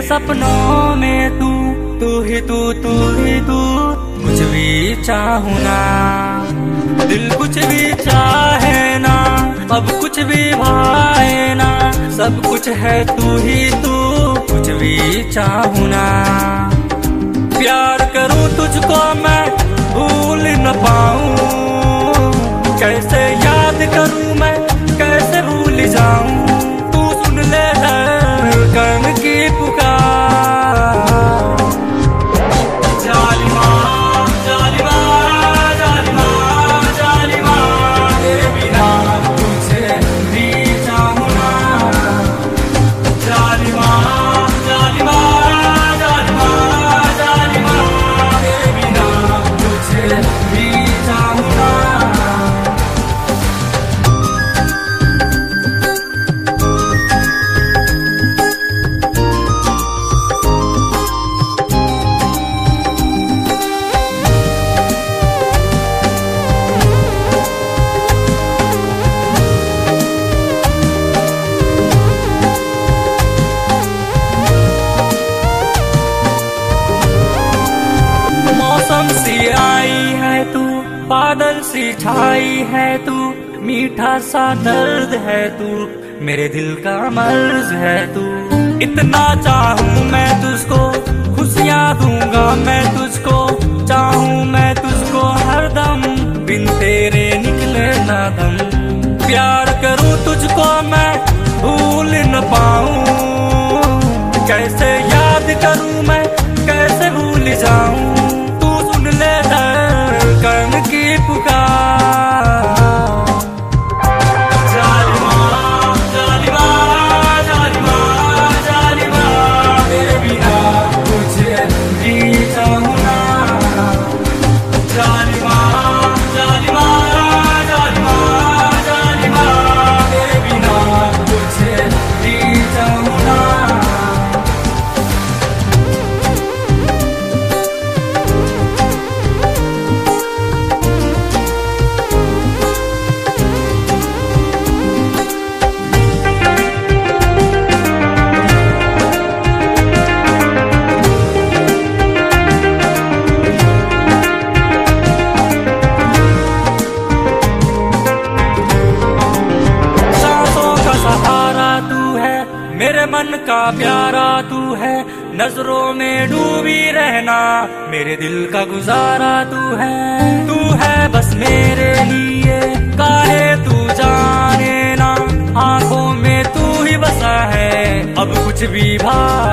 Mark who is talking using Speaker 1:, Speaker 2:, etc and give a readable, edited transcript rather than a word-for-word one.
Speaker 1: सपनों में तू ही तू कुछ भी चाहूं ना, दिल कुछ भी चाहे ना, अब कुछ भी भाए ना, सब कुछ है तू ही तू, कुछ भी चाहूं ना। प्यार करूं तुझको मैं भूल न पाऊं, कैसे याद करूं मैं, कैसे भूल जाऊं, तू सुन ले धड़कन की पुकार। जालिमा जालिमा जालिमा जालिमा, तेरे बिना तुझे भी चाहूं ना। जालिमा जालिमा जालिमा जालिमा, तेरे बिना तुझे भी चाहूं ना। मौसम सी आई है तू, बादल सी छाई है तू, मीठा सा दर्द है तू, मेरे दिल का मर्ज है तू। इतना चाहूं मैं तुझको, खुशियां दूंगा मैं तुझको, चाहूं मैं तुझको हरदम, बिन तेरे निकले ना दम। प्यार करूं तुझको मैं भूल न पाऊं, कैसे याद करूं मैं, कैसे भूल जाऊं, तू सुन ले धड़कन की पुकार। जालिमा जालिमा जालिमा जालिमा, तेरे बिना तुझे भी चाहूं ना। जालिमा जालिमा जालिमा जालिमा, तेरे बिना तुझे भी चाहूं ना। मेरे मन का प्यारा तू है, नजरों में डूबी रहना, मेरे दिल का गुजारा तू है बस मेरे लिए, काहे तू जाने ना, आंखों में तू ही बसा है, अब कुछ भी भाए